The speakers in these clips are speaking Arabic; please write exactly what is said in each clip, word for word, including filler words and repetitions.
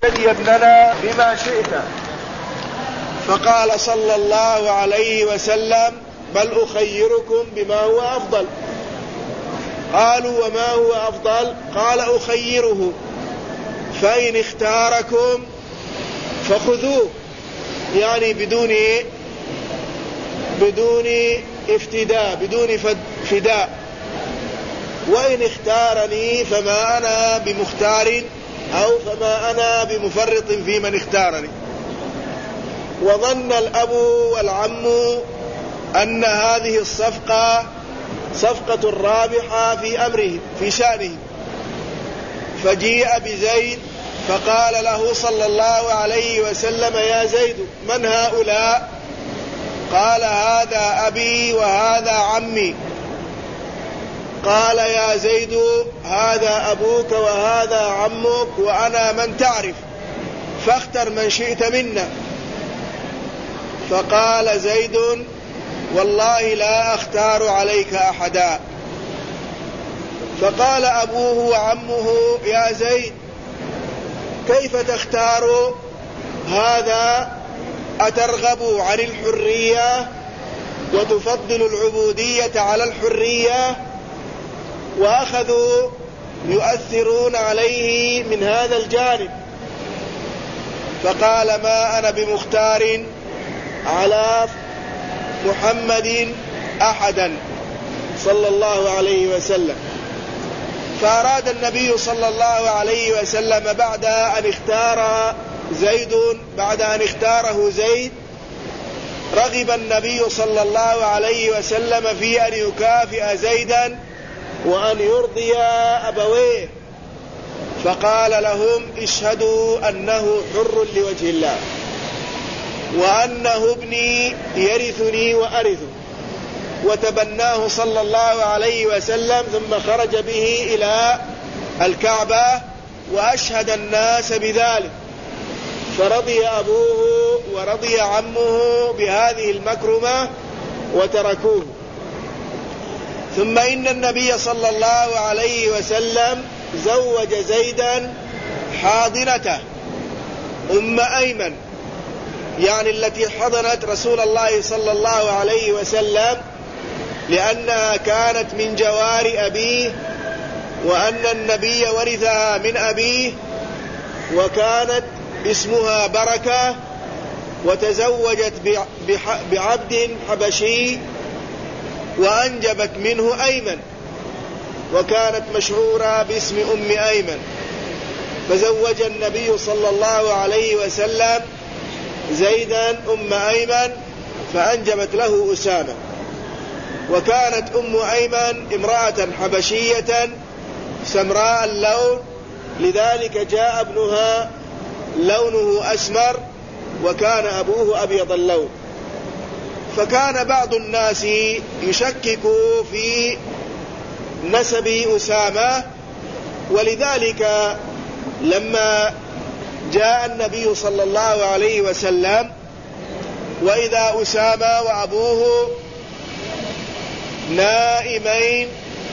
ابننا بما شئت. فقال صلى الله عليه وسلم: بل أخيركم بما هو أفضل. قالوا: وما هو أفضل؟ قال: أخيره فإن اختاركم فخذوه، يعني بدون بدون افتداء، بدون فداء. وإن اختارني فما أنا بمختار أو فما أنا بمفرط في من اختارني. وظن الأب والعم أن هذه الصفقة صفقة رابحة في أمره في شأنه، فجيء بزيد فقال له صلى الله عليه وسلم: يا زيد، من هؤلاء؟ قال: هذا أبي وهذا عمي. قال: يا زيد، هذا أبوك وهذا عمك وأنا من تعرف، فاختر من شئت منا. فقال زيد: والله لا أختار عليك أحدا. فقال أبوه وعمه: يا زيد، كيف تختار هذا؟ أترغب عن الحرية وتفضل العبودية على الحرية؟ وأخذوا يؤثرون عليه من هذا الجانب. فقال: ما أنا بمختار على محمد أحدا صلى الله عليه وسلم. فأراد النبي صلى الله عليه وسلم بعد أن اختار زيد بعد أن اختاره زيد رغب النبي صلى الله عليه وسلم في أن يكافئ زيدا وأن يرضي أبويه، فقال لهم: اشهدوا أنه حر لوجه الله، وأنه ابني يرثني وأرثه. وتبناه صلى الله عليه وسلم، ثم خرج به إلى الكعبة وأشهد الناس بذلك، فرضي أبوه ورضي عمه بهذه المكرمة وتركوه. ثم إن النبي صلى الله عليه وسلم زوج زيدا حاضنته أم أيمن، يعني التي حضنت رسول الله صلى الله عليه وسلم، لأنها كانت من جوار أبيه، وأن النبي ورثها من أبيه، وكانت اسمها بركة، وتزوجت بعبد حبشي وأنجبت منه أيمن، وكانت مشهورة باسم أم أيمن. فزوج النبي صلى الله عليه وسلم زيدا أم أيمن فأنجبت له أسامة. وكانت أم أيمن امرأة حبشية سمراء اللون، لذلك جاء ابنها لونه أسمر، وكان أبوه أبيض اللون. فكان بعض الناس يشكك في نسب أسامة، ولذلك لما جاء النبي صلى الله عليه وسلم وإذا أسامة وأبوه نائمين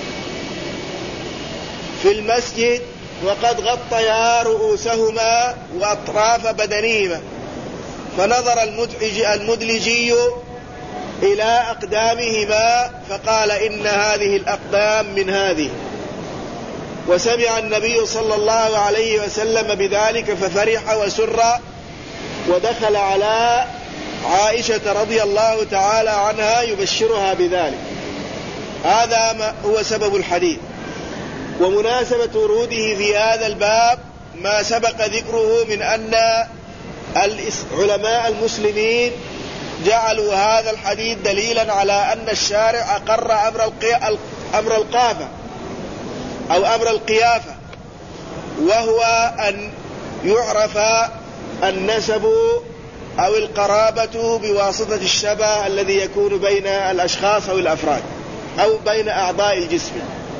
في المسجد وقد غطيا رؤوسهما وأطراف بدنهما، فنظر المدلجي إلى أقدامهما فقال: إن هذه الأقدام من هذه. وسمع النبي صلى الله عليه وسلم بذلك ففرح وسر، ودخل على عائشة رضي الله تعالى عنها يبشرها بذلك. هذا ما هو سبب الحديث. ومناسبة وروده في هذا الباب ما سبق ذكره من أن علماء المسلمين جعلوا هذا الحديث دليلا على أن الشارع أقر أمر القافة أو أمر القيافة، وهو أن يعرف النسب أو القرابة بواسطة الشبه الذي يكون بين الأشخاص أو الأفراد أو بين أعضاء الجسم.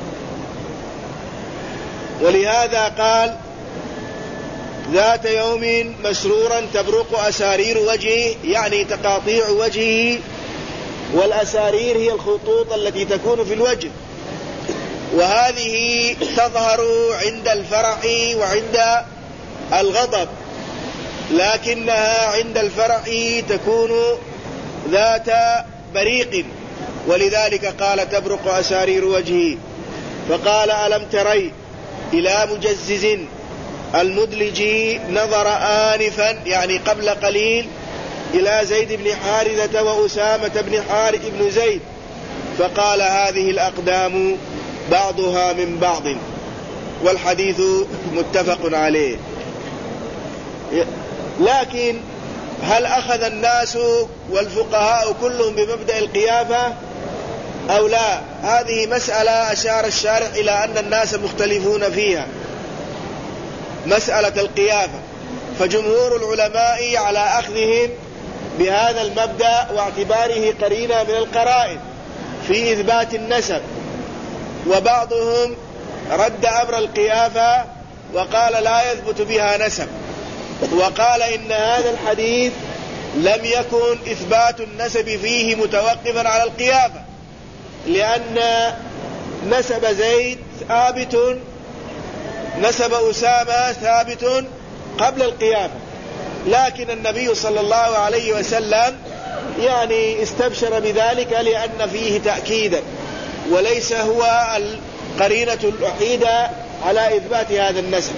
ولهذا قال: ذات يوم مسرورا تبرق أسارير وجهه، يعني تقاطيع وجهه، والأسارير هي الخطوط التي تكون في الوجه، وهذه تظهر عند الفرح وعند الغضب لكنها عند الفرع تكون ذات بريق، ولذلك قال تبرق أسارير وجهي. فقال ألم تري إلى مجزز المدلج نظر آنفا، يعني قبل قليل، إلى زيد بن حارثة وأسامة بن حارث بن زيد، فقال هذه الأقدام بعضها من بعض. والحديث متفق عليه. لكن هل أخذ الناس والفقهاء كلهم بمبدأ القيافة أو لا؟ هذه مسألة أشار الشارح إلى أن الناس مختلفون فيها، مسألة القيافة. فجمهور العلماء على أخذهم بهذا المبدأ واعتباره قرينة من القرائن في إثبات النسب، وبعضهم رد أمر القيافة وقال لا يثبت بها نسب، وقال إن هذا الحديث لم يكن إثبات النسب فيه متوقفا على القيافة، لأن نسب زيد ثابت، نسب أسامة ثابت قبل القيافة، لكن النبي صلى الله عليه وسلم يعني استبشر بذلك لأن فيه تأكيدا، وليس هو القرينة الوحيدة على إثبات هذا النسب.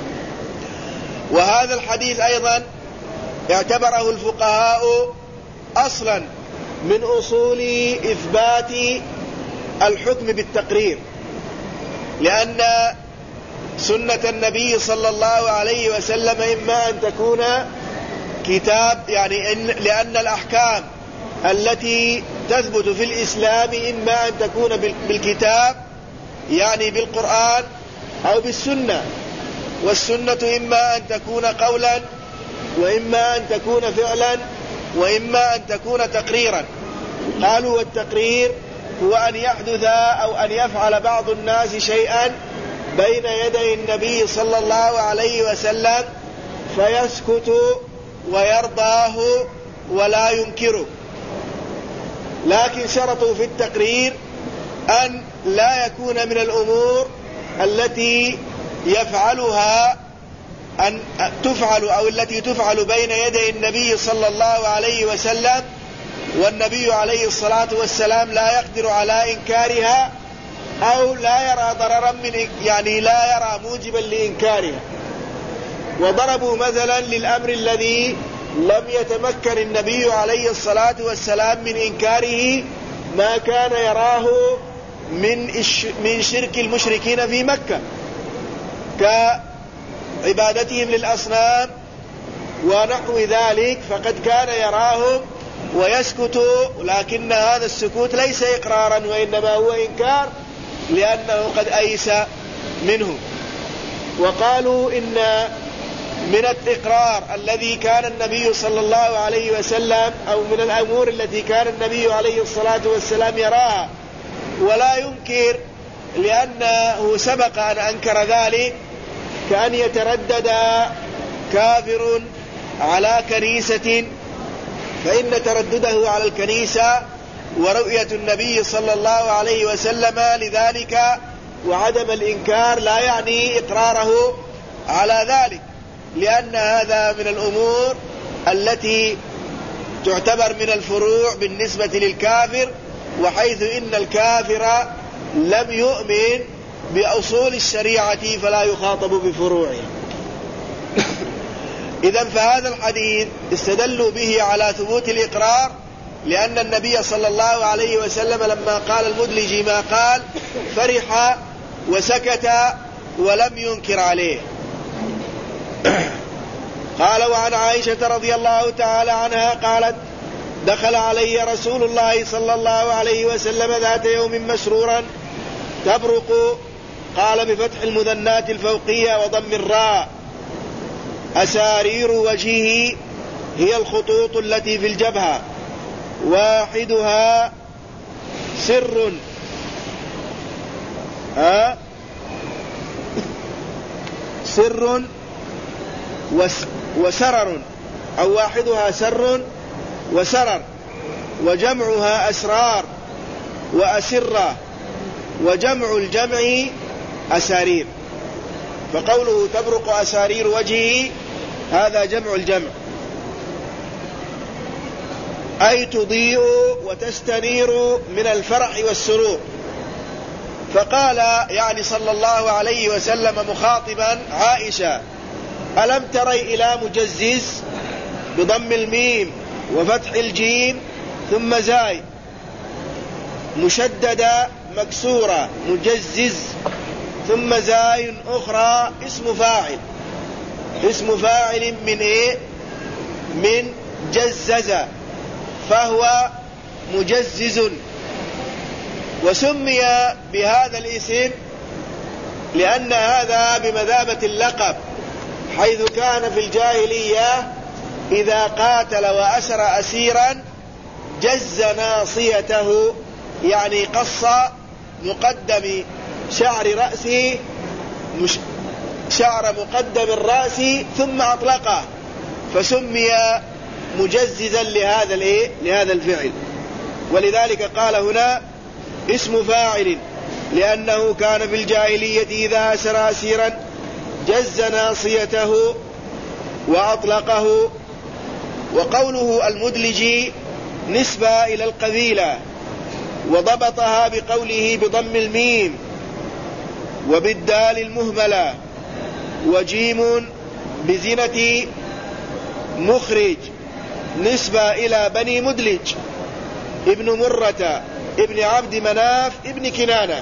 وهذا الحديث أيضا اعتبره الفقهاء أصلا من أصول إثبات الحكم بالتقرير، لأن سنة النبي صلى الله عليه وسلم إما أن تكون كتاب، يعني إن لأن الأحكام التي تثبت في الإسلام إما أن تكون بالكتاب يعني بالقرآن أو بالسنة، والسنة إما أن تكون قولا وإما أن تكون فعلا وإما أن تكون تقريرا. قالوا والتقرير هو أن يحدث أو أن يفعل بعض الناس شيئا بين يدي النبي صلى الله عليه وسلم فيسكت ويرضاه ولا ينكره، لكن شرطوا في التقرير أن لا يكون من الأمور التي يفعلها أن تفعل أو التي تفعل بين يدي النبي صلى الله عليه وسلم والنبي عليه الصلاة والسلام لا يقدر على إنكارها أو لا يرى ضررا من يعني لا يرى موجبا لإنكارها. وضربوا مثلا للأمر الذي لم يتمكن النبي عليه الصلاة والسلام من إنكاره ما كان يراه من من شرك المشركين في مكة كعبادتهم للأصنام ونحو ذلك، فقد كان يراهم ويسكت، لكن هذا السكوت ليس إقرارا وإنما هو إنكار لأنه قد أيس منه. وقالوا إن من الإقرار الذي كان النبي صلى الله عليه وسلم أو من الأمور التي كان النبي عليه الصلاة والسلام يراها ولا ينكر لأنه سبق أن أنكر ذلك، كأن يتردد كافر على كنيسة فإن تردده على الكنيسة ورؤية النبي صلى الله عليه وسلم لذلك وعدم الإنكار لا يعني إقراره على ذلك، لأن هذا من الأمور التي تعتبر من الفروع بالنسبة للكافر، وحيث إن الكافر لم يؤمن بأصول الشريعة فلا يخاطب بفروعها. إذن فهذا الحديث استدلوا به على ثبوت الإقرار، لأن النبي صلى الله عليه وسلم لما قال المدلج ما قال فرح وسكت ولم ينكر عليه. قال وعن عائشة رضي الله تعالى عنها قالت دخل علي رسول الله صلى الله عليه وسلم ذات يوم مسرورا تبرق، قال بفتح المثنات الفوقية وضم الراء، أسارير وجهه هي الخطوط التي في الجبهة، واحدها سر ها سر وسرر، أو واحدها سر وسرر، وجمعها أسرار وأسرة، وجمع الجمع أسارير. فقوله تبرق أسارير وجهه هذا جمع الجمع، أي تضيء وتستنير من الفرح والسرور. فقال يعني صلى الله عليه وسلم مخاطبا عائشة: ألم تري إلى مجزز بضم الميم وفتح الجيم ثم زاي مشددة مكسورة مجزز ثم زاي أخرى اسم فاعل، اسم فاعل من إيه؟ من جزز، فهو مجزز. وسمي بهذا الاسم لأن هذا بمثابة اللقب، حيث كان في الجاهلية إذا قاتل وأسر أسيرا جز ناصيته، يعني قص مقدم شعر رأسه مش شعر مقدم الرأس ثم أطلقه، فسمي مجززا لهذا الايه لهذا الفعل. ولذلك قال هنا اسم فاعل، لأنه كان في الجاهلية إذا أسر أسيرا جز ناصيته وأطلقه. وقوله المدلج نسبة إلى القبيلة، وضبطها بقوله بضم الميم وبالدال المهملة وجيم بزنة مخرج، نسبة إلى بني مدلج ابن مرة ابن عبد مناف ابن كنانة.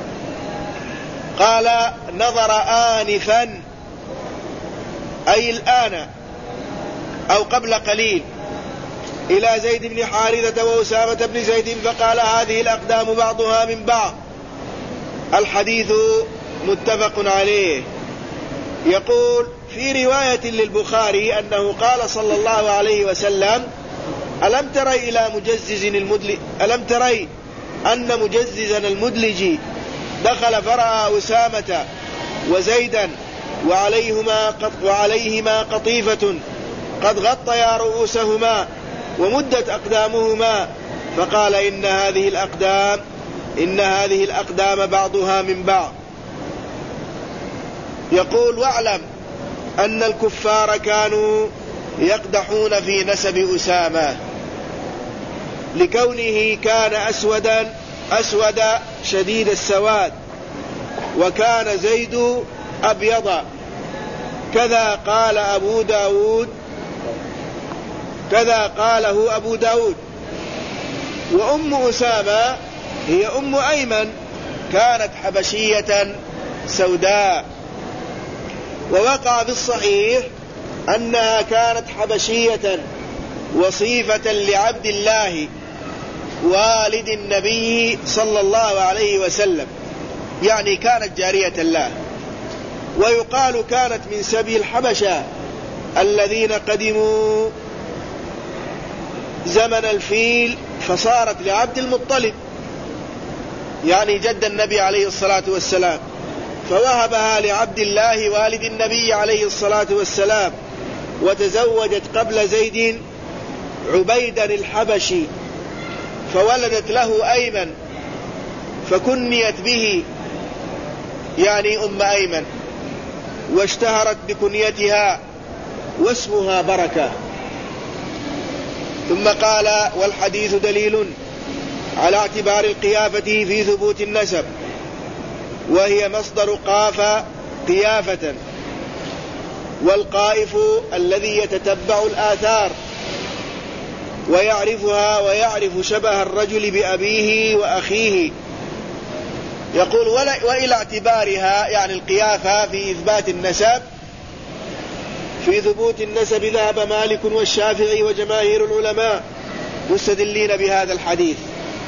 قال نظر آنفا أي الآن أو قبل قليل إلى زيد بن حارثة وأسامة بن زيد فقال هذه الأقدام بعضها من بعض. الحديث متفق عليه. يقول في رواية للبخاري أنه قال صلى الله عليه وسلم: ألم تري إلى مجزز المدلج ألم تري أن مجززا المدلج دخل فرأى أسامة وزيدا وعليهما وعليهما قطيفة قد غطيا رؤوسهما ومدت أقدامهما، فقال إن هذه الأقدام إن هذه الأقدام بعضها من بعض. يقول واعلم أن الكفار كانوا يقدحون في نسب أسامة لكونه كان أسودا أسود شديد السواد، وكان زيد أبيض. كذا قال أبو داود كذا قاله أبو داود. وأم أسامة هي أم أيمن، كانت حبشية سوداء. ووقع في الصحيح أنها كانت حبشية وصيفة لعبد الله والد النبي صلى الله عليه وسلم، يعني كانت جارية له. ويقال كانت من سبي الحبشة الذين قدموا زمن الفيل فصارت لعبد المطلب، يعني جد النبي عليه الصلاة والسلام، فوهبها لعبد الله والد النبي عليه الصلاة والسلام، وتزوجت قبل زيد عبيدا الحبشي، فولدت له أيمن فكنيت به، يعني أم أيمن، واشتهرت بكنيتها واسمها بركة. ثم قال: والحديث دليل على اعتبار القيافة في ثبوت النسب، وهي مصدر قاف قيافة، والقائف الذي يتتبع الآثار ويعرفها ويعرف شبه الرجل بأبيه وأخيه. يقول: وإلى اعتبارها يعني القيافة في إثبات النسب في ثبوت النسب ذهب مالك والشافعي وجماهير العلماء مستدلين بهذا الحديث.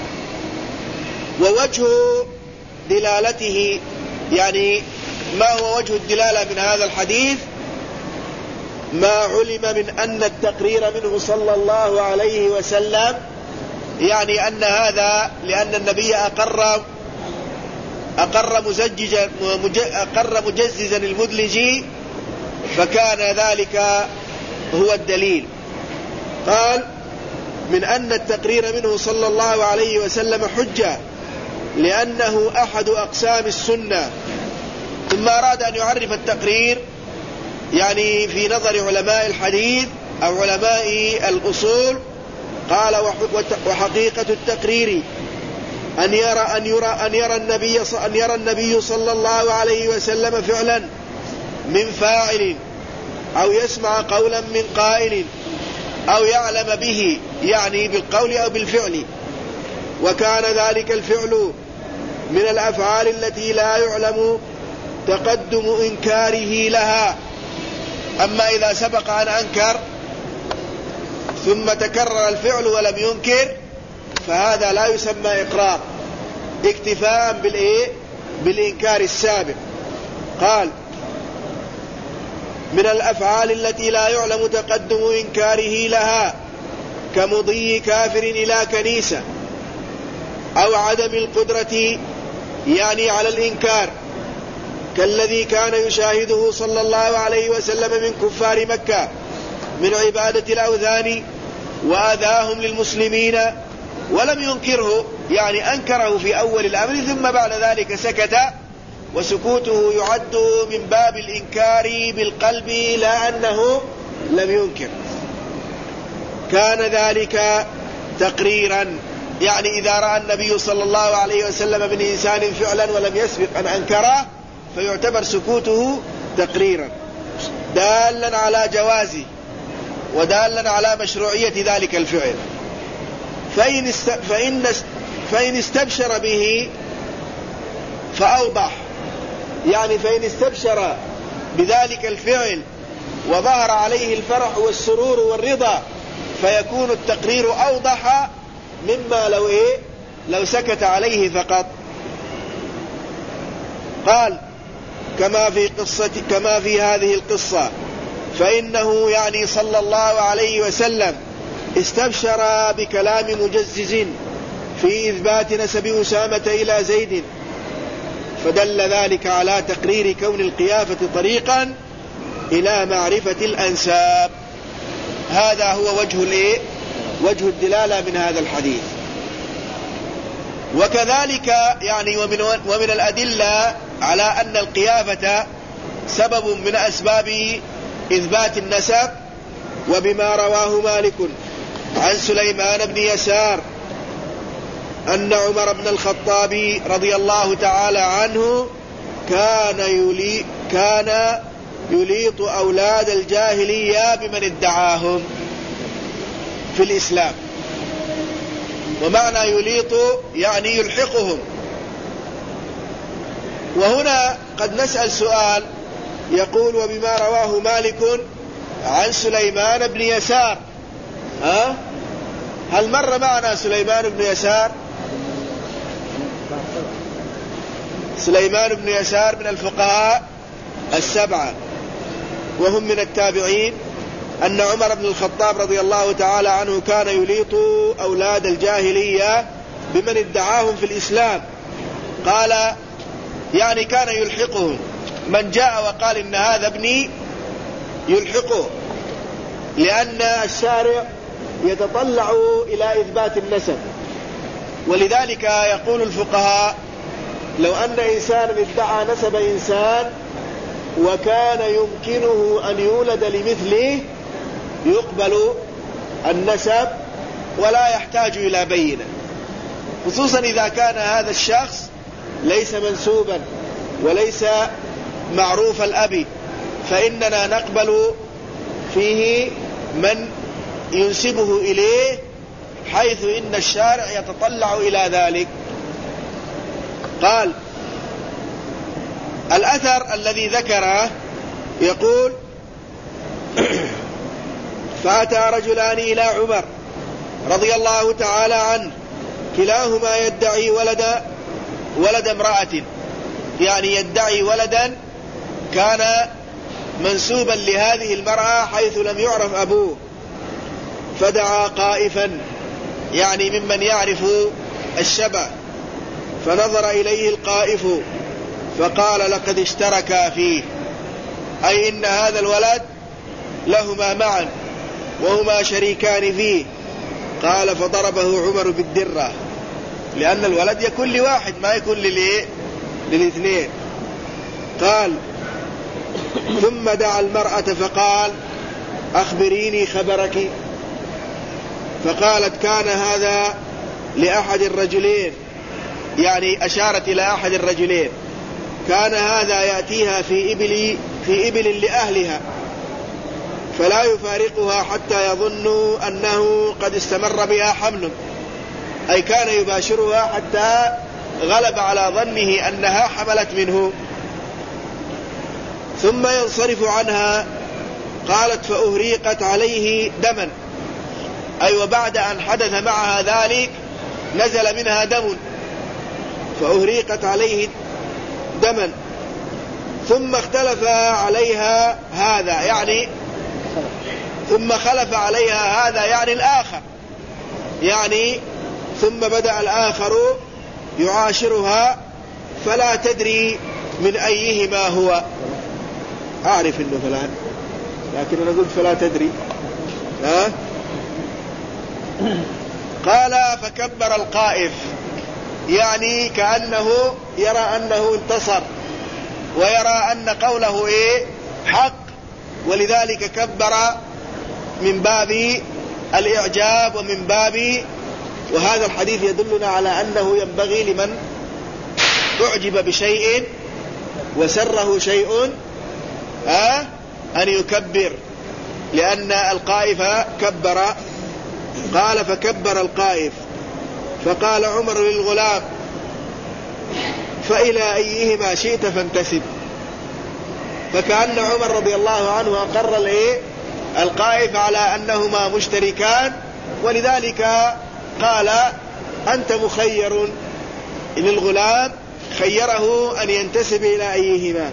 ووجه دلالته، يعني ما هو وجه الدلالة من هذا الحديث؟ ما علم من أن التقرير منه صلى الله عليه وسلم، يعني أن هذا لأن النبي أقر أقر مزججا أقر مجززا المدلج، فكان ذلك هو الدليل. قال: من أن التقرير منه صلى الله عليه وسلم حجة لأنه أحد أقسام السنة. ثم أراد أن يعرف التقرير يعني في نظر علماء الحديث أو علماء الأصول، قال وحقيقة التقرير أن يرى أن يرى أن يرى النبي أن يرى النبي صلى الله عليه وسلم فعلا من فاعل، أو يسمع قولا من قائل، أو يعلم به يعني بالقول أو بالفعل، وكان ذلك الفعل من الأفعال التي لا يعلم تقدم إنكاره لها. أما إذا سبق أن أنكر ثم تكرر الفعل ولم ينكر فهذا لا يسمى إقرار، اكتفاء بالإيه؟ بالإنكار السابق. قال من الأفعال التي لا يعلم تقدم إنكاره لها كمضي كافر إلى كنيسة، أو عدم القدرة يعني على الإنكار كالذي كان يشاهده صلى الله عليه وسلم من كفار مكة من عبادة الأوثان وآذاهم للمسلمين ولم ينكره، يعني أنكره في أول الأمر ثم بعد ذلك سكت، وسكوته يعد من باب الإنكار بالقلب لا أنه لم ينكر. كان ذلك تقريرا، يعني إذا رأى النبي صلى الله عليه وسلم من إنسان فعلا ولم يسبق أن أنكره فيعتبر سكوته تقريرا دالا على جوازه ودالا على مشروعية ذلك الفعل. فإن, است... فإن... فإن استبشر به فأوضح، يعني فإن استبشر بذلك الفعل وظهر عليه الفرح والسرور والرضا فيكون التقرير أوضح مما لو إيه لو سكت عليه فقط. قال كما في قصة كما في هذه القصة، فإنه يعني صلى الله عليه وسلم استبشر بكلام مجزز في إثبات نسب أسامة إلى زيد، فدل ذلك على تقرير كون القيافة طريقا إلى معرفة الأنساب. هذا هو وجه الإيه؟ وجه الدلالة من هذا الحديث. وكذلك يعني ومن, ومن الأدلة على أن القيافة سبب من أسباب إثبات النسب، وبما رواه مالك عن سليمان بن يسار أن عمر بن الخطاب رضي الله تعالى عنه كان يلي كان يليط أولاد الجاهلية بمن ادعاهم في الإسلام. ومعنى يليط يعني يلحقهم. وهنا قد نسأل سؤال يقول وبما رواه مالك عن سليمان بن يسار، ها؟ هل مر معنا سليمان بن يسار؟ سليمان بن يسار من الفقهاء السبعة وهم من التابعين، أن عمر بن الخطاب رضي الله تعالى عنه كان يليط أولاد الجاهلية بمن ادعاهم في الإسلام. قال يعني كان يلحقهم، من جاء وقال إن هذا ابني يلحقه، لأن الشارع يتطلع إلى إثبات النسب. ولذلك يقول الفقهاء لو أن إنسان ادعى نسب إنسان وكان يمكنه أن يولد لمثله يقبل النسب ولا يحتاج إلى بينة، خصوصا إذا كان هذا الشخص ليس منسوبا وليس معروف الأب، فإننا نقبل فيه من ينسبه إليه حيث إن الشارع يتطلع إلى ذلك. قال الأثر الذي ذكره يقول فأتى رجلان إلى عمر رضي الله تعالى عنه كلاهما يدعي ولد ولد امرأة، يعني يدعي ولدا كان منسوبا لهذه المرأة حيث لم يعرف أبوه، فدعا قائفا يعني ممن يعرف الشبه، فنظر إليه القائف فقال لقد اشتركا فيه، أي إن هذا الولد لهما معا وهما شريكان فيه. قال فضربه عمر بالدرة، لأن الولد يكون لواحد ما يكون للاثنين. قال ثم دعا المرأة فقال أخبريني خبرك، فقالت كان هذا لأحد الرجلين، يعني أشارت إلى أحد الرجلين، كان هذا يأتيها في إبل, في إبل لأهلها فلا يفارقها حتى يظنوا أنه قد استمر بها حمل، أي كان يباشرها حتى غلب على ظنه أنها حملت منه، ثم ينصرف عنها. قالت فأهريقت عليه دما، أي وبعد أن حدث معها ذلك نزل منها دم، فأهريقت عليه دما، ثم اختلف عليها هذا، يعني ثم خلف عليها هذا يعني الآخر، يعني ثم بدأ الآخر يعاشرها فلا تدري من أيهما هو. أعرف إنه فلان، لكن أنا قلت فلا تدري. ها؟ قال فكبر القائف، يعني كأنه يرى أنه انتصر ويرى أن قوله إيه حق، ولذلك كبر من باب الإعجاب ومن باب، وهذا الحديث يدلنا على أنه ينبغي لمن أعجب بشيء وسره شيء ها أن يكبر، لأن القائف كبر. قال فكبر القائف، فقال عمر للغلام فإلى أيهما شئت فانتسب، فكأن عمر رضي الله عنه أقر القائف على أنهما مشتركان، ولذلك قال أنت مخير، للغلام خيره أن ينتسب إلى أيهما.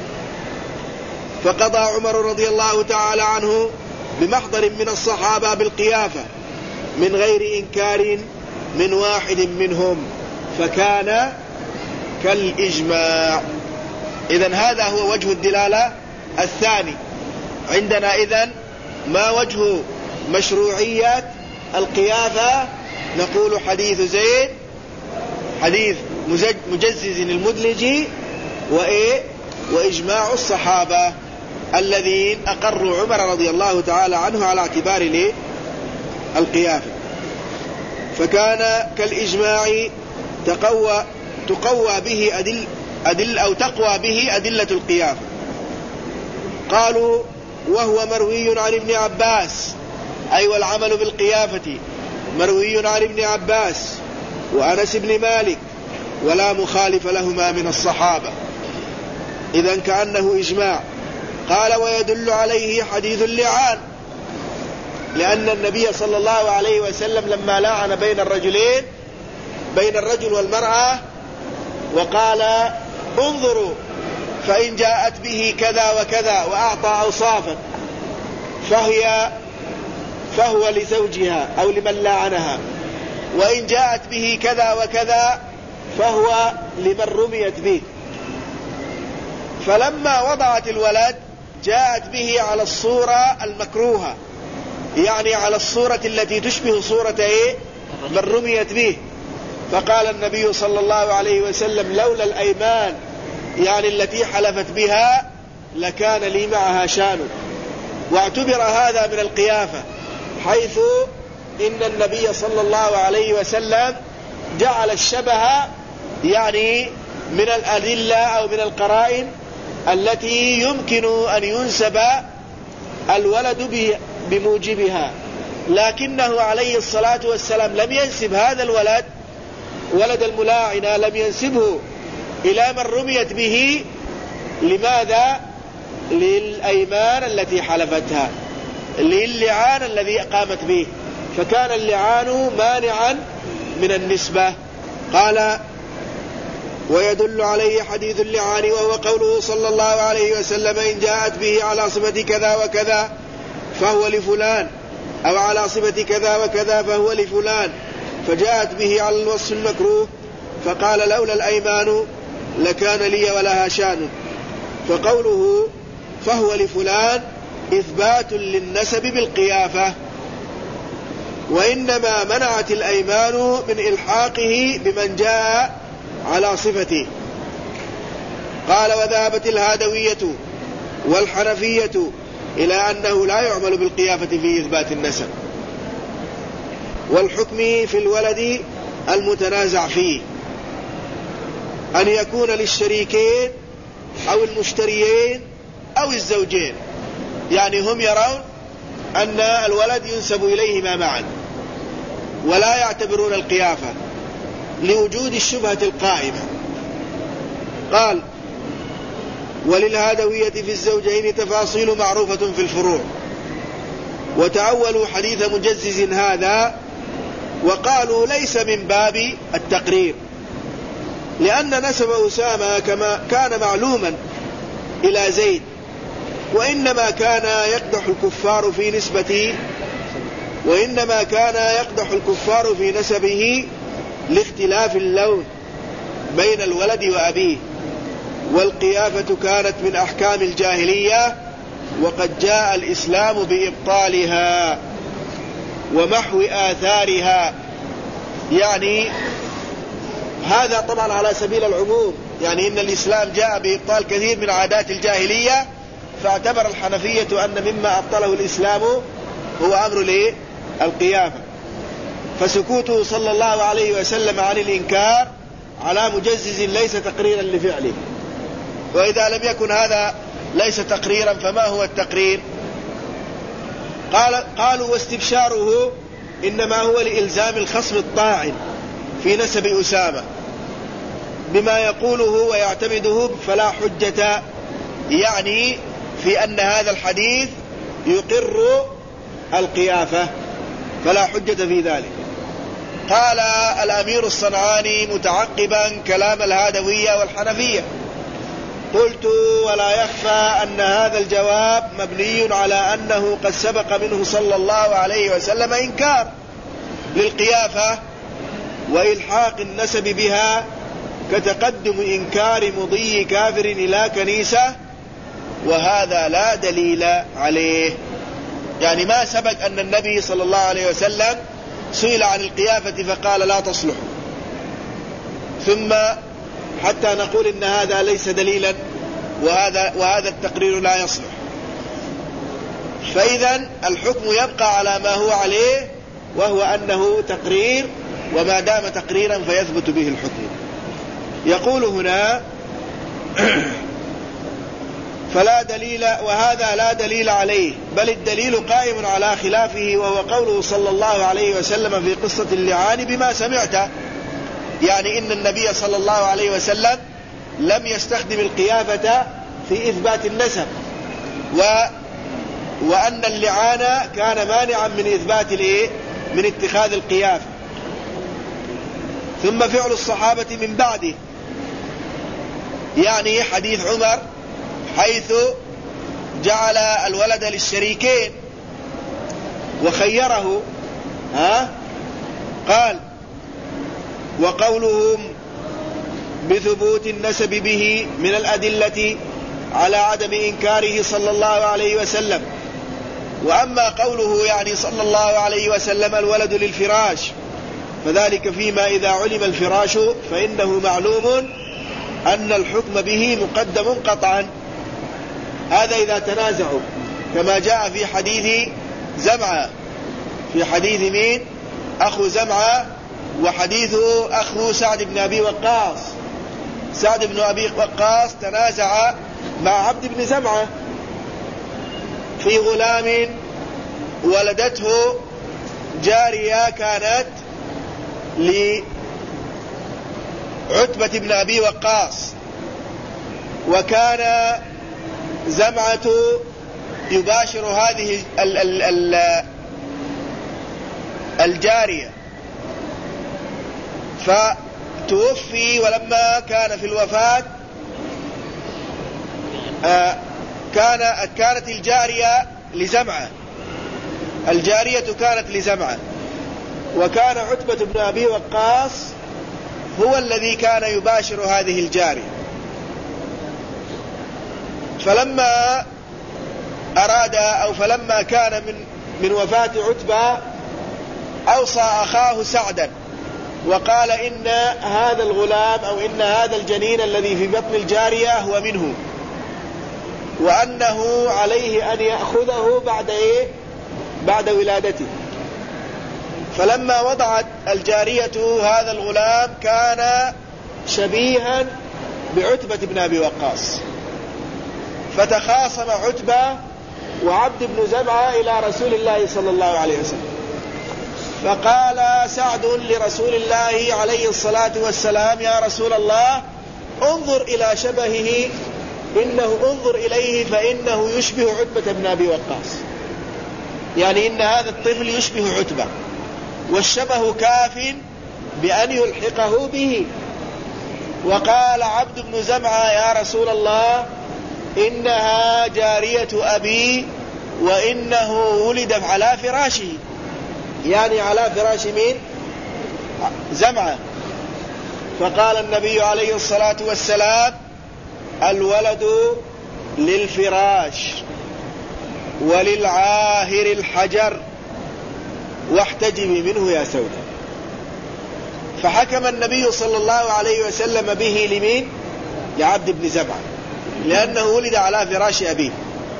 فقضى عمر رضي الله تعالى عنه بمحضر من الصحابة بالقيافة من غير إنكار من واحد منهم، فكان كالإجماع. إذن هذا هو وجه الدلالة الثاني عندنا. إذن ما وجه مشروعية القيافة؟ نقول حديث زيد، حديث مجزز المدلجي، وإيه وإجماع الصحابة الذين أقروا عمر رضي الله تعالى عنه على اعتبار القيافة. فكان كالإجماع تقوى تقوى به أدل أدل أو تقوى به أدلة القيافة. قالوا وهو مروي عن ابن عباس، أي والعمل بالقيافة مروي عن ابن عباس وأنس بن مالك ولا مخالف لهما من الصحابة، إذن كأنه إجماع. قال ويدل عليه حديث اللعان، لأن النبي صلى الله عليه وسلم لما لعن بين الرجلين بين الرجل والمرأة وقال انظروا فإن جاءت به كذا وكذا وأعطى أوصافا فهي فهو لزوجها أو لمن لعنها، وإن جاءت به كذا وكذا فهو لمن رميت به. فلما وضعت الولد جاءت به على الصورة المكروهة، يعني على الصورة التي تشبه صورة إيه؟ من رميت به. فقال النبي صلى الله عليه وسلم لولا الأيمان يعني التي حلفت بها لكان لي معها شان. واعتبر هذا من القيافة، حيث إن النبي صلى الله عليه وسلم جعل الشبه يعني من الأدلة أو من القرائن التي يمكن أن ينسب الولد بموجبها، لكنه عليه الصلاة والسلام لم ينسب هذا الولد ولد الملاعنة لم ينسبه إلى من رميت به. لماذا؟ للأيمان التي حلفتها، للعان الذي قامت به، فكان اللعان مانعا من النسبة. قال ويدل عليه حديث اللعان وهو قوله صلى الله عليه وسلم إن جاءت به على صفة كذا وكذا فهو لفلان، أو على صفة كذا وكذا فهو لفلان، فجاءت به على الوصف المكروه، فقال لولا الأيمان لكان لي ولها شان. فقوله فهو لفلان إثبات للنسب بالقيافة، وإنما منعت الأيمان من إلحاقه بمن جاء على صفته. قال وذهبت الهادوية والحنفية إلى أنه لا يعمل بالقيافة في إثبات النسب. والحكم في الولد المتنازع فيه أن يكون للشريكين أو المشتريين أو الزوجين، يعني هم يرون أن الولد ينسب إليهما معا ولا يعتبرون القيافة لوجود الشبهة القائمة. قال: وللهادوية في الزوجين تفاصيل معروفة في الفروع، وتأولوا حديث مجزز هذا وقالوا ليس من باب التقرير، لأن نسب أسامة كما كان معلوما إلى زيد، وإنما كان يقدح الكفار في نسبته وإنما كان يقدح الكفار في نسبه لاختلاف اللون بين الولد وأبيه، والقيافة كانت من أحكام الجاهلية، وقد جاء الإسلام بإبطالها ومحو آثارها. يعني هذا طبعا على سبيل العموم، يعني إن الإسلام جاء بإبطال كثير من عادات الجاهلية، فاعتبر الحنفية أن مما أبطله الإسلام هو أمر ليه القيافة، فسكوته صلى الله عليه وسلم عن الإنكار على مجزز ليس تقريرا لفعله. وإذا لم يكن هذا ليس تقريرا فما هو التقرير؟ قال قالوا: واستبشاره إنما هو لإلزام الخصم الطاعن في نسب أسامة بما يقوله ويعتمده، فلا حجة، يعني في أن هذا الحديث يقر القيافة، فلا حجة في ذلك. قال الأمير الصنعاني متعقبا كلام الهادوية والحنفية: قلت: ولا يخفى أن هذا الجواب مبني على أنه قد سبق منه صلى الله عليه وسلم إنكار للقيافة وإلحاق النسب بها، كتقدم إنكار مضي كافر إلى كنيسة، وهذا لا دليل عليه. يعني ما سبق أن النبي صلى الله عليه وسلم سئل عن القيافة فقال لا تصلح، ثم حتى نقول إن هذا ليس دليلا وهذا, وهذا التقرير لا يصلح. فإذا الحكم يبقى على ما هو عليه، وهو أنه تقرير، وما دام تقريرا فيثبت به الحكم. يقول هنا: فلا دليل، وهذا لا دليل عليه، بل الدليل قائم على خلافه، وهو قوله صلى الله عليه وسلم في قصة اللعان بما سمعت، يعني إن النبي صلى الله عليه وسلم لم يستخدم القيافة في إثبات النسب، و وأن اللعان كان مانعا من إثبات الإيه؟ من اتخاذ القيافة. ثم فعل الصحابة من بعده، يعني حديث عمر حيث جعل الولد للشريكين وخيره، ها قال: وقولهم بثبوت النسب به من الأدلة على عدم إنكاره صلى الله عليه وسلم. وأما قوله يعني صلى الله عليه وسلم الولد للفراش، فذلك فيما إذا علم الفراش فإنه معلوم أن الحكم به مقدم قطعا. هذا إذا تنازعوا، كما جاء في حديث زمعة، في حديث مين؟ أخو زمعة، وحديث أخو سعد بن أبي وقاص. سعد بن أبي وقاص تنازع مع عبد بن زمعة في غلام ولدته جارية كانت لعتبة بن أبي وقاص، وكان زمعة يباشر هذه ال ال ال الجارية، فتوفي، ولما كان في الوفاة آه كان كانت الجارية لزمعة، الجارية كانت لزمعة، وكان عتبة بن أبي وقاص هو الذي كان يباشر هذه الجارية. فلما أراد أو فلما كان من من وفاة عتبة أوصى أخاه سعدا وقال: إن هذا الغلام أو إن هذا الجنين الذي في بطن الجارية هو منه، وأنه عليه أن يأخذه بعد إيه؟ بعد ولادته. فلما وضعت الجارية هذا الغلام كان شبيها بعتبة بن أبي وقاص، فتخاصم عتبة وعبد بن زمعة إلى رسول الله صلى الله عليه وسلم، فقال سعد لرسول الله عليه الصلاة والسلام: يا رسول الله، انظر إلى شبهه، إنه انظر إليه فإنه يشبه عتبة بن أبي وقاص، يعني إن هذا الطفل يشبه عتبة، والشبه كاف بأن يلحقه به. وقال عبد بن زمعة: يا رسول الله، إنها جارية أبي وإنه ولد على فراشه، يعني على فراش مين؟ زمعة. فقال النبي عليه الصلاة والسلام: الولد للفراش وللعاهر الحجر واحتجبي منه يا سودة. فحكم النبي صلى الله عليه وسلم به لمين؟ لعبد بن زمعة، لأنه ولد على فراش أبيه.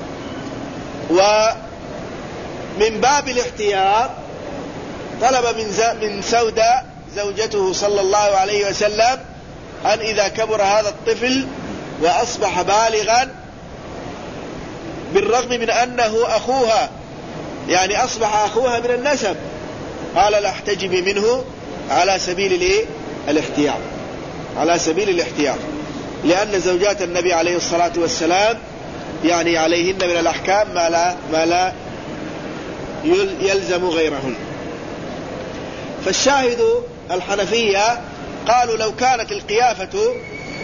ومن باب الاحتياط طلب من سودة زوجته صلى الله عليه وسلم أن إذا كبر هذا الطفل وأصبح بالغا، بالرغم من أنه أخوها، يعني أصبح أخوها من النسب، قال: لا احتجبي منه على سبيل الاحتياط، على سبيل الاحتياط، لأن زوجات النبي عليه الصلاة والسلام يعني عليهن من الأحكام ما لا, ما لا يلزم غيرهن. فالشاهد الحنفية قالوا: لو كانت القيافة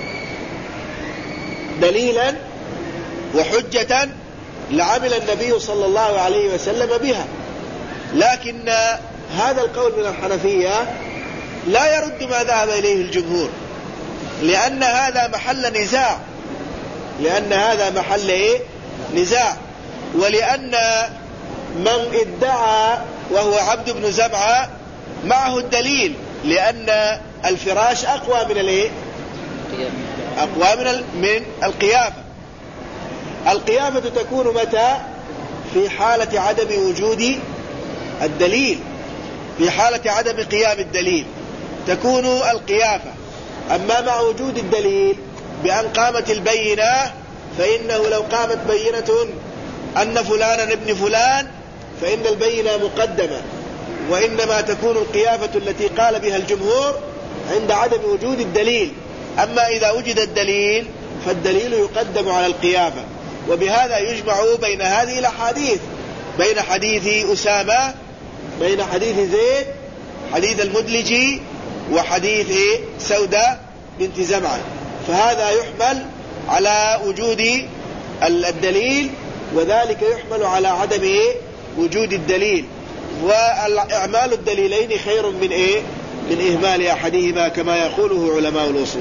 دليلا وحجة لعمل النبي صلى الله عليه وسلم بها، لكن هذا القول من الحنفية لا يرد ما ذهب إليه الجمهور، لأن هذا محل نزاع، لأن هذا محل إيه؟ نزاع، ولأن من ادعى وهو عبد بن زمعة معه الدليل، لأن الفراش أقوى من الإيه؟ أقوى من من القيافة. القيافة تكون متى؟ في حالة عدم وجود الدليل، في حالة عدم قيام الدليل تكون القيافة. أما مع وجود الدليل بأن قامت البينة، فإنه لو قامت بينة أن فلانا ابن فلان فإن البينة مقدمة، وإنما تكون القيافة التي قال بها الجمهور عند عدم وجود الدليل. أما إذا وجد الدليل فالدليل يقدم على القيافة. وبهذا يجمع بين هذه الأحاديث، بين حديث أسامة، بين حديث زيد حديث المدلجي، وحديث سودة بنت زمعة. فهذا يحمل على وجود الدليل، وذلك يحمل على عدم وجود الدليل، والإعمال الدليلين خير من إيه؟ من إهمال أحدهما كما يقوله علماء الأصول.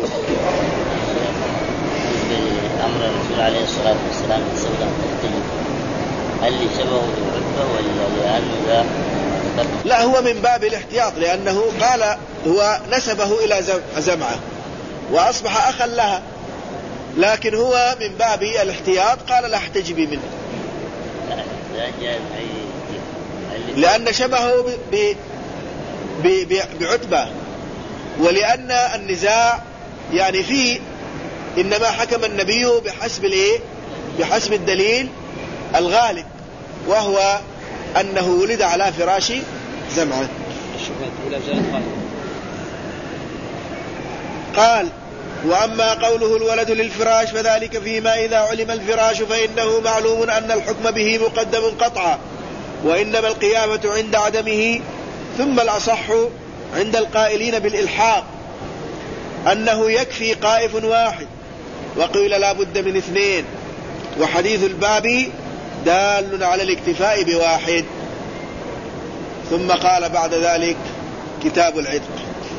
أمر الرسول عليه الصلاة والسلام سودة تحتجب، هل شبهه بالعتبة ولا لأنه ذا؟ لا، هو من باب الاحتياط، لأنه قال هو نسبه إلى زمعة وأصبح أخا لها، لكن هو من باب الاحتياط قال: لا احتجبي منه، لأن شبهه ب... ب... بعتبة، ولأن النزاع يعني فيه، إنما حكم النبي بحسب الإيه؟ بحسب الدليل الغالب، وهو أنه ولد على فراش زمعة. قال: وأما قوله الولد للفراش فذلك فيما إذا علم الفراش فإنه معلوم أن الحكم به مقدم قطعا، وإنما القيامة عند عدمه. ثم الأصح عند القائلين بالإلحاق أنه يكفي قائف واحد، وقيل لا بد من اثنين، وحديث الباب دال على الاكتفاء بواحد. ثم قال بعد ذلك كتاب العتق.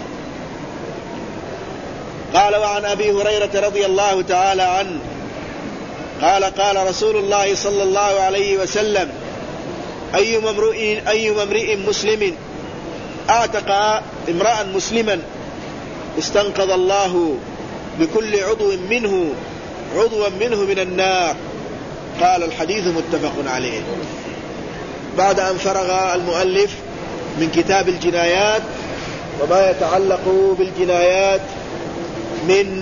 قال: وعن أبي هريرة رضي الله تعالى عنه قال: قال رسول الله صلى الله عليه وسلم: أيما امرئ أيما امرئ مسلم أعتق امرأ مسلما استنقذ الله بكل عضو منه عضوا منه من النار قال الحديث متفق عليه. بعد أن فرغ المؤلف من كتاب الجنايات وما يتعلق بالجنايات من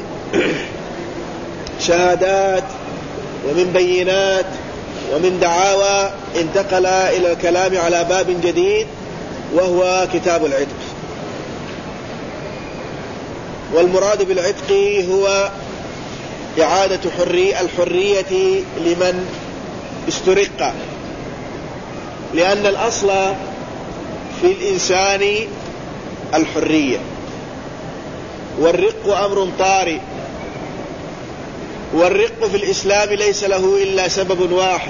شهادات ومن بينات ومن دعاوى، انتقل إلى الكلام على باب جديد وهو كتاب العتق. والمراد بالعتق هو إعادة حرية الحرية لمن استرق، لأن الأصل في الإنسان الحرية، والرق أمر طارئ، والرق في الإسلام ليس له إلا سبب واحد،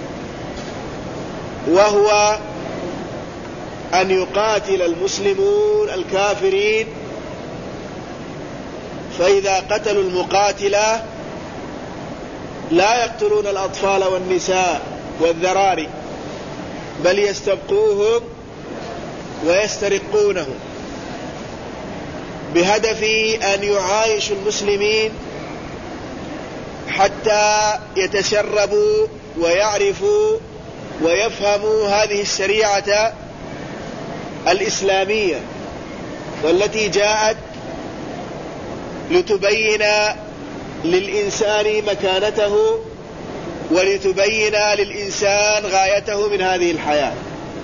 وهو أن يقاتل المسلمون الكافرين، فإذا قتلوا المقاتلة لا يقتلون الأطفال والنساء والذراري، بل يستبقوهم ويسترقونهم بهدف أن يعايشوا المسلمين حتى يتشربوا ويعرفوا ويفهموا هذه الشريعة الإسلامية، والتي جاءت لتبين للإنسان مكانته ولتبين للإنسان غايته من هذه الحياة.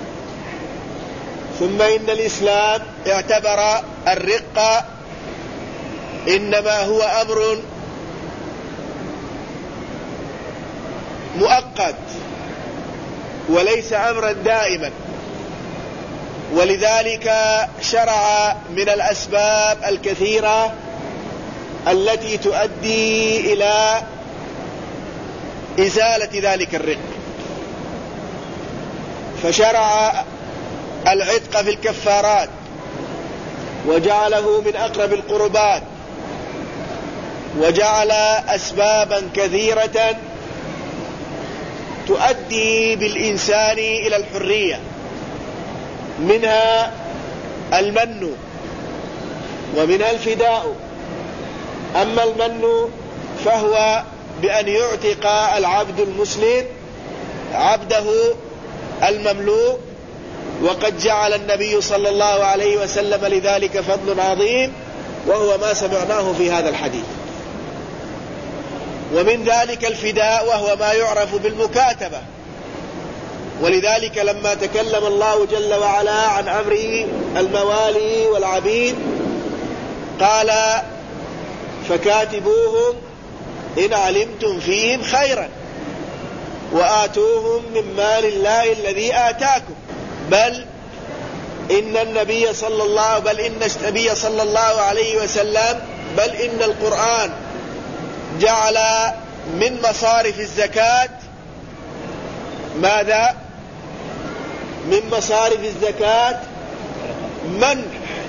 ثم إن الإسلام اعتبر الرق إنما هو أمر مؤقت وليس أمرا دائما، ولذلك شرع من الأسباب الكثيرة التي تؤدي إلى إزالة ذلك الرق، فشرع العتق في الكفارات وجعله من أقرب القربات، وجعل أسبابا كثيرة تؤدي بالإنسان إلى الحرية، منها المن ومنها الفداء. أما المن فهو بأن يعتق العبد المسلم عبده المملوك، وقد جعل النبي صلى الله عليه وسلم لذلك فضل عظيم، وهو ما سمعناه في هذا الحديث. ومن ذلك الفداء، وهو ما يعرف بالمكاتبة، ولذلك لما تكلم الله جل وعلا عن أمر الموالي والعبيد قال فكاتبوهم إن علمتم فيهم خيرا وآتوهم من مال الله الذي آتاكم، بل إن النبي صلى الله بل إن النبي صلى الله عليه وسلم بل إن القرآن جعل من مصارف الزكاة ماذا؟ من مصارف الزكاة منح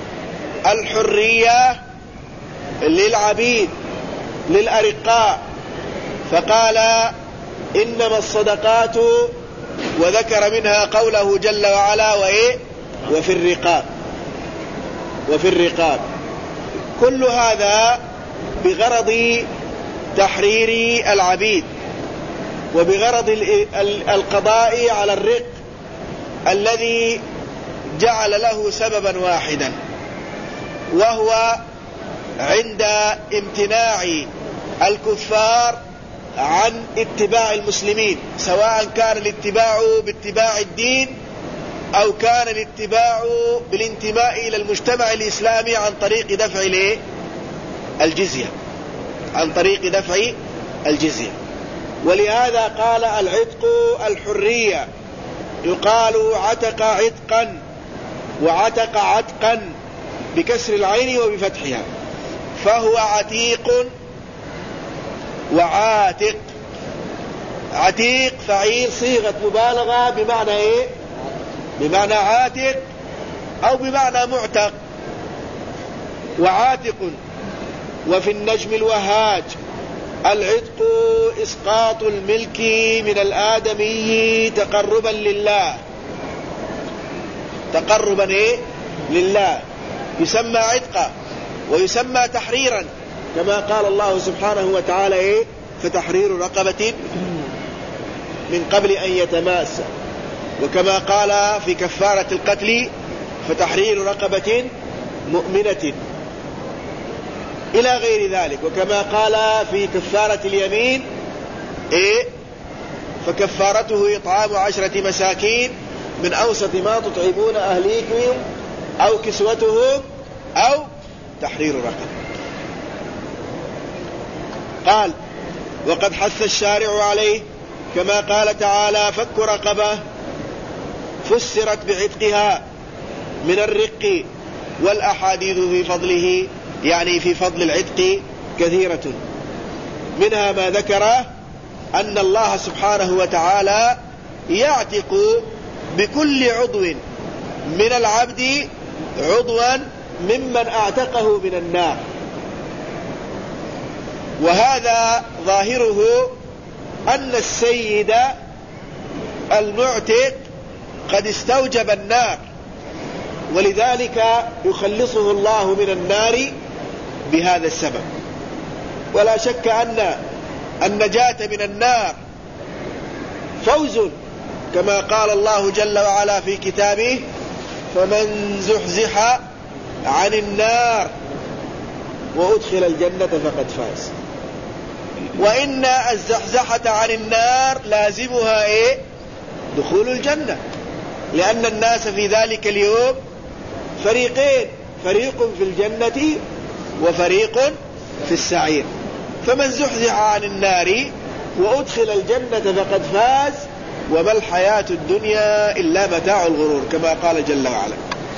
الحرية للعبيد للأرقاء، فقال إنما الصدقات، وذكر منها قوله جل وعلا وإيه؟ وفي الرقاب وفي الرقاب. كل هذا بغرض تحرير العبيد وبغرض القضاء على الرق الذي جعل له سببا واحدا، وهو عند امتناع الكفار عن اتباع المسلمين، سواء كان الاتباع باتباع الدين أو كان الاتباع بالانتماء إلى المجتمع الإسلامي عن طريق دفع الجزية عن طريق دفع الجزية. ولهذا قال العتق الحرية، يقال عتق عتقا وعتق عتقا بكسر العين وبفتحها، فهو عتيق وعاتق. عتيق فعيل صيغة مبالغة بمعنى ايه؟ بمعنى عاتق او بمعنى معتق. وعاتق. وفي النجم الوهاج العتق إسقاط الملك من الآدمي تقربا لله، تقربا إيه؟ لله، يسمى عتقا ويسمى تحريرا، كما قال الله سبحانه وتعالى إيه؟ فتحرير رقبة من قبل أن يتماسا، وكما قال في كفارة القتل فتحرير رقبة مؤمنة إلى غير ذلك، وكما قال في كفارة اليمين إيه فكفارته إطعام عشرة مساكين من أوسط ما تطعمون أهليكم أو كسوتهم أو تحرير رقبة. قال وقد حث الشارع عليه كما قال تعالى فك رقبة فسرت بعتقها من الرق، والأحاديث في فضله يعني في فضل العتق كثيرة، منها ما ذكره أن الله سبحانه وتعالى يعتق بكل عضو من العبد عضوا ممن اعتقه من النار، وهذا ظاهره أن السيد المعتق قد استوجب النار، ولذلك يخلصه الله من النار بهذا السبب. ولا شك أن النجاة من النار فوز، كما قال الله جل وعلا في كتابه فمن زحزح عن النار وأدخل الجنة فقد فاز. وإن الزحزحة عن النار لازمها إيه؟ دخول الجنة، لأن الناس في ذلك اليوم فريقين، فريق في الجنة وفريق في السعير. فمن زحزح عن النار وأدخل الجنة فقد فاز، وما الحياة الدنيا إلا متاع الغرور، كما قال جل وعلا.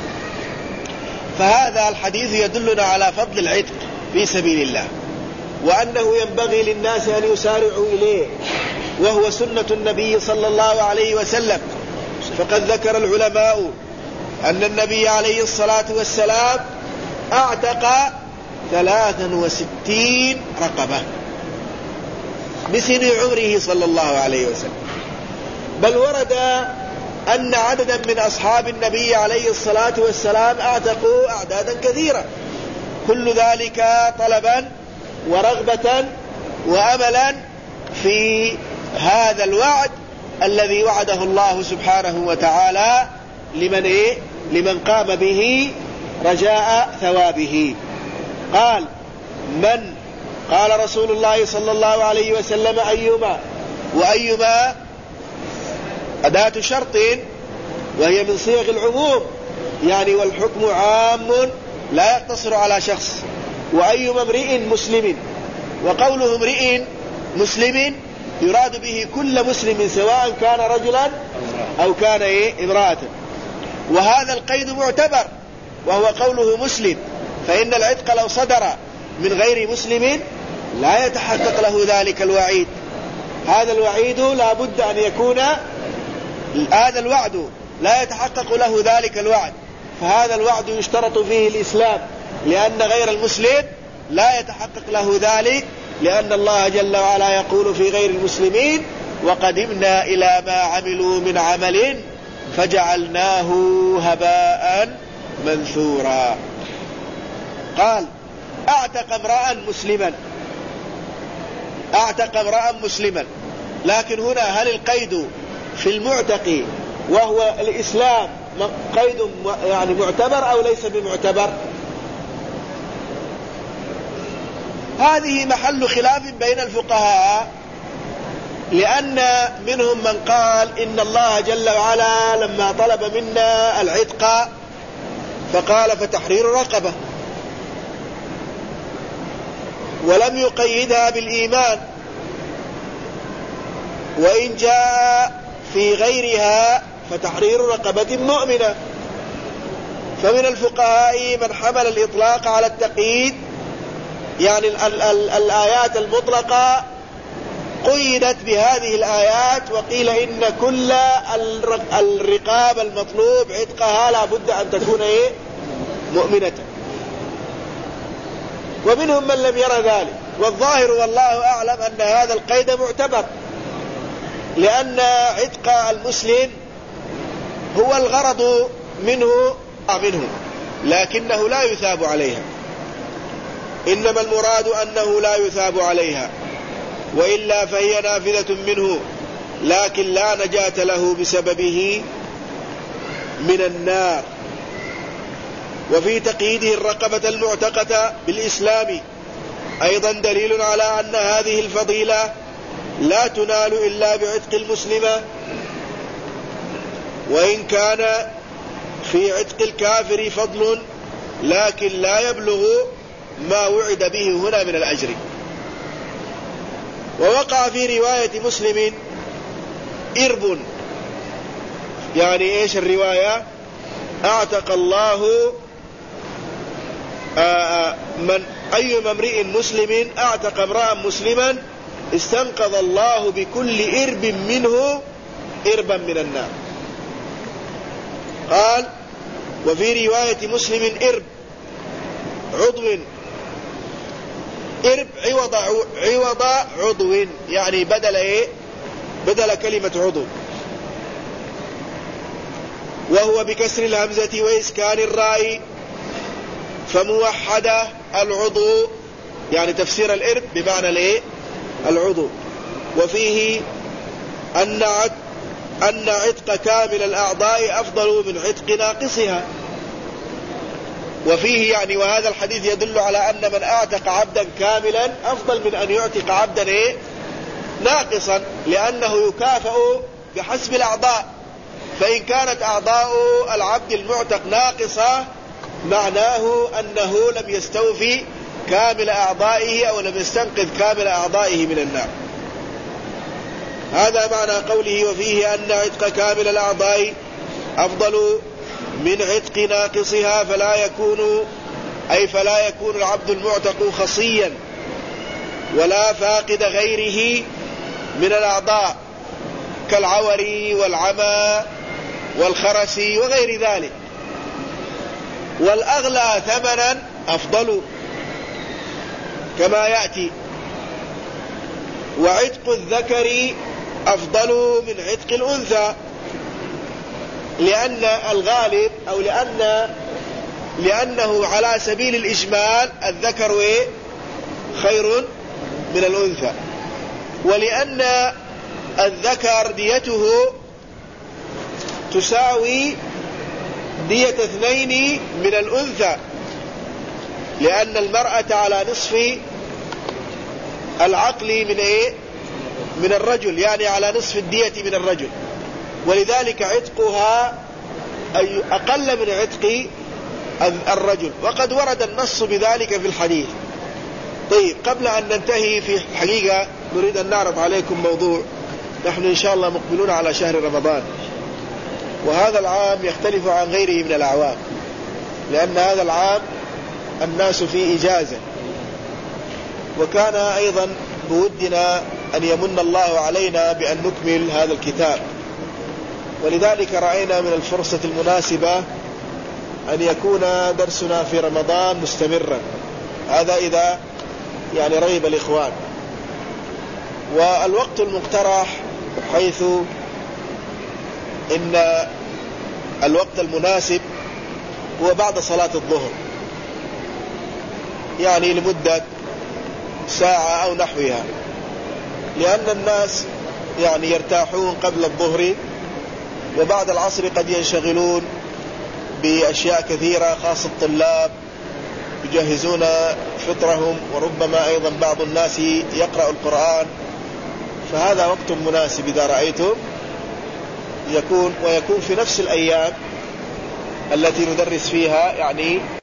فهذا الحديث يدلنا على فضل العتق في سبيل الله، وأنه ينبغي للناس أن يسارعوا إليه، وهو سنة النبي صلى الله عليه وسلم. فقد ذكر العلماء أن النبي عليه الصلاة والسلام أعتق ثلاثا وستين رقبة بسن عمره صلى الله عليه وسلم، بل ورد أن عددا من أصحاب النبي عليه الصلاة والسلام أعتقوا أعدادا كثيرة، كل ذلك طلبا ورغبة وأملا في هذا الوعد الذي وعده الله سبحانه وتعالى لمن إيه؟ لمن قام به رجاء ثوابه. قال من قال رسول الله صلى الله عليه وسلم أيما، وأيما أداة شرط وهي من صيغ العموم، يعني والحكم عام لا يقتصر على شخص. وأيما امرئ مسلم، وقوله امرئ مسلم يراد به كل مسلم سواء كان رجلا أو كان إيه امرأة، وهذا القيد معتبر وهو قوله مسلم، فإن العتق لو صدر من غير مسلم لا يتحقق له ذلك الوعيد. هذا الوعيد لا بد أن يكون، هذا الوعد لا يتحقق له ذلك الوعد، فهذا الوعد يشترط فيه الإسلام، لأن غير المسلم لا يتحقق له ذلك، لأن الله جل وعلا يقول في غير المسلمين وقدمنا إلى ما عملوا من عمل فجعلناه هباء منثورا. قال اعتق امرأ مسلما، اعتق امرأ مسلما، لكن هنا هل القيد في المعتق وهو الإسلام قيد يعني معتبر أو ليس بمعتبر؟ هذه محل خلاف بين الفقهاء، لأن منهم من قال إن الله جل وعلا لما طلب منا العتق فقال فتحرير رقبة، ولم يقيدها بالإيمان، وإن جاء في غيرها فتحرير رقبة مؤمنة. فمن الفقهاء من حمل الإطلاق على التقييد، يعني ال ال الآيات المطلقة قيدت بهذه الآيات، وقيل إن كل الرقاب المطلوب عتقها لا بد أن تكون إيه؟ مؤمنة. ومنهم من لم يرى ذلك، والظاهر والله أعلم أن هذا القيد معتبر، لأن عتق المسلم هو الغرض منه منه لكنه لا يثاب عليها، إنما المراد أنه لا يثاب عليها، وإلا فهي نافذة منه لكن لا نجاة له بسببه من النار. وفي تقييده الرقبة المعتقة بالإسلام أيضا دليل على أن هذه الفضيلة لا تنال إلا بعتق المسلمة، وإن كان في عتق الكافر فضل لكن لا يبلغ ما وعد به هنا من الأجر. ووقع في رواية مسلم إرب، يعني إيش الرواية؟ أعتق الله من أي امرئ مسلم أعتق امرأ مسلما استنقذ الله بكل إرب منه إربا من النار. قال وفي رواية مسلم إرب عضو، إرب عوض عوض عضو، يعني بدل إيه؟ بدل كلمة عضو، وهو بكسر الهمزة وإسكان الراء فموحدة العضو، يعني تفسير الإرب بمعنى الإيه؟ العضو. وفيه أن أن عتق كامل الأعضاء أفضل من عتق ناقصها. وفيه يعني وهذا الحديث يدل على أن من أعتق عبدا كاملا أفضل من أن يعتق عبدا إيه؟ ناقصا، لأنه يكافئ بحسب الأعضاء. فإن كانت أعضاء العبد المعتق ناقصة معناه أنه لم يستوفي كامل أعضائه أو لم يستنقذ كامل أعضائه من النار. هذا معنى قوله وفيه أن عتق كامل الأعضاء أفضل من عتق ناقصها، فلا يكون أي فلا يكون العبد المعتق خصيا ولا فاقد غيره من الأعضاء كالعور والعمى والخرس وغير ذلك. والأغلى ثمنا أفضل كما يأتي. وعتق الذكر أفضل من عتق الأنثى، لأن الغالب أو لأن لأنه على سبيل الإجمال الذكر خير من الأنثى، ولأن الذكر ديته تساوي دية اثنين من الأنثى، لأن المرأة على نصف العقل من إيه؟ من الرجل، يعني على نصف الدية من الرجل، ولذلك عتقها أقل من عتق الرجل، وقد ورد النص بذلك في الحديث. طيب قبل أن ننتهي في الحقيقة نريد أن نعرض عليكم موضوع. نحن إن شاء الله مقبلون على شهر رمضان، وهذا العام يختلف عن غيره من الأعوام، لأن هذا العام الناس فيه إجازة، وكان أيضا بودنا أن يمن الله علينا بأن نكمل هذا الكتاب، ولذلك رأينا من الفرصة المناسبة أن يكون درسنا في رمضان مستمرا، هذا إذا يعني رغب الإخوان. والوقت المقترح حيث إن الوقت المناسب هو بعد صلاة الظهر، يعني لمدة ساعة أو نحوها، لأن الناس يعني يرتاحون قبل الظهر، وبعد العصر قد ينشغلون بأشياء كثيرة، خاصة الطلاب يجهزون فطرهم، وربما أيضا بعض الناس يقرأ القرآن، فهذا وقت مناسب إذا رأيتم يكون، ويكون في نفس الأيام التي ندرس فيها، يعني